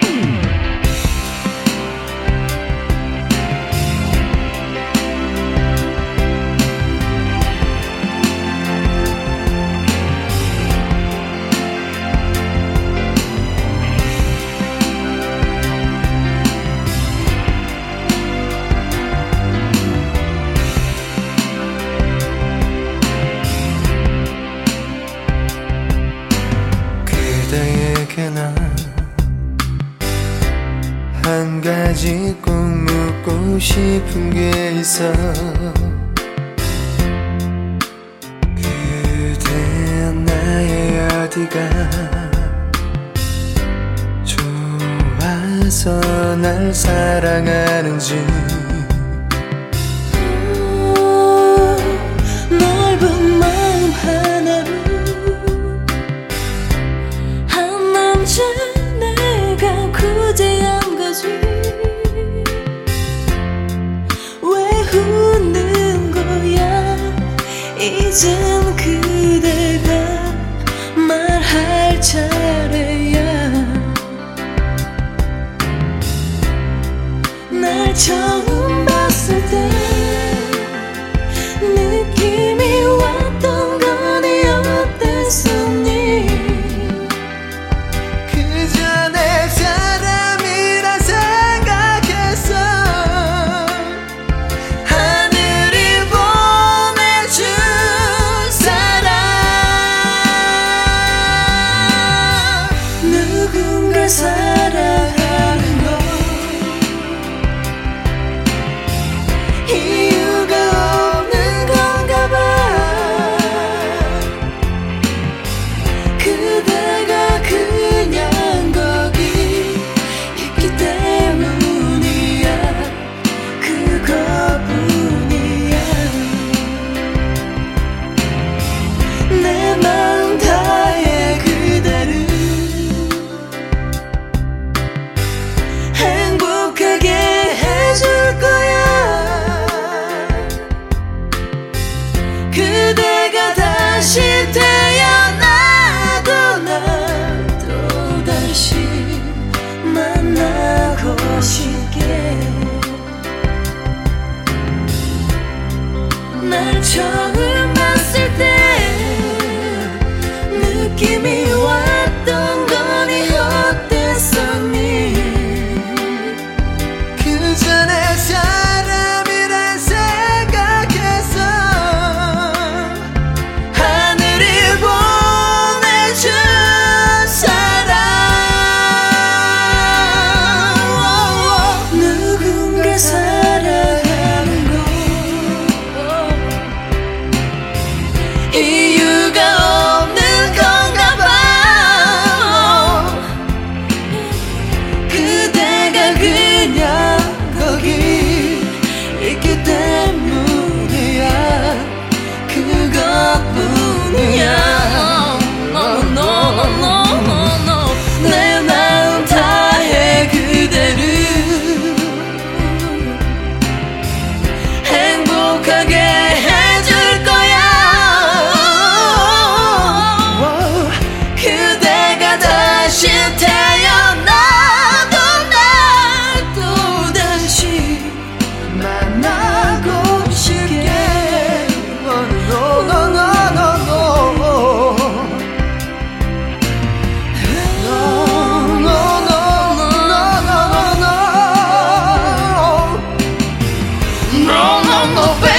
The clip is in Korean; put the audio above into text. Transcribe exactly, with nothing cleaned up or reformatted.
그대에게 난 한 가지 꼭 묻고 싶은 게 있어. 그대 나의 어디가 좋아서 날 사랑하는지. 넓은 마음 하나로 한 남자 내가 구제한 거지. 왜 웃는 거야 이젠 그대가 말할 차례야. 날 처음 봤을 때 느낌이 왔던 거니 어땠었니. 그저 내 사람이라 생각했어. 하늘이 보내준 사랑. 누군가 사랑하는 건 이유가 없는 건가 봐. 그대가 그냥 거기 있기 때문이야. 그것뿐이야. 내 마음 다해 그대를 행복하게 해줄 거야. 그대가 다시 태어나도 날 또다시 만나고 싶게. 날 처음 봤을 때 느낌이 왔던 거니 어땠었니. 그저 내 사람이라 생각했어. 하늘이 보내준 사랑. 누군가 사랑하는 건 이유가 없는 건가 봐. 그대가 그냥 거기 있기 때문이야. 그것뿐이야. No, no, no, no, no. 내 마음 다해 그대를 행복하게 해줄 거야. 그대가 다시 태어나도 날 또다시 만나고 싶게. No, no, no, no, no. No, no, no, no, no, no, no. No, no, no, baby.